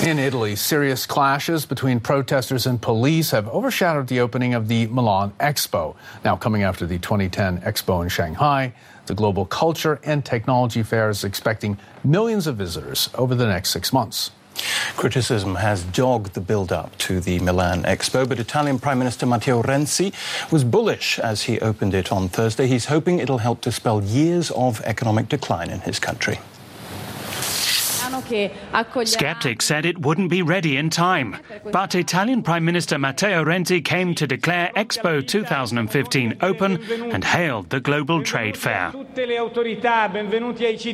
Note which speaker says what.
Speaker 1: In Italy, serious clashes between protesters and police have overshadowed the opening of the Milan Expo. Now, coming after the 2010 Expo in Shanghai, the global culture and technology fair is expecting millions of visitors over the next 6 months.
Speaker 2: Criticism has dogged the build-up to the Milan Expo, but Italian Prime Minister Matteo Renzi was bullish as he opened it on Thursday. He's hoping it'll help dispel years of economic decline in his country.
Speaker 3: Skeptics said it wouldn't be ready in time, but Italian Prime Minister Matteo Renzi came to declare Expo 2015 open and hailed the global trade fair.